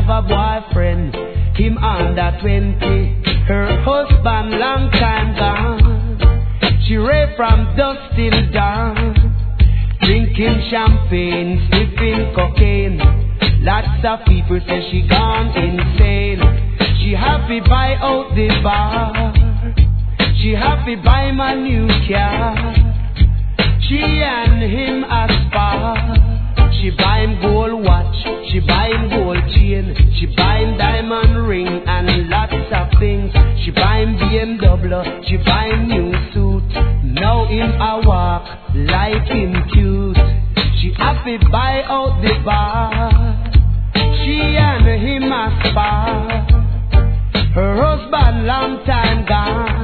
a boyfriend, him under 20. Her husband long time gone. She raped from dusk till dawn, drinking champagne, sniffing cocaine. Lots of people say she gone insane. She happy buy out the bar, she happy buy my new car. She and him aspire. She buy him gold watch, she buy him gold chain, she buy him diamond ring and lots of things. She buy him BMW, she buy him new suit. Now him a walk like him cute. She happy buy out the bar, she and him aspire. Her husband long time gone.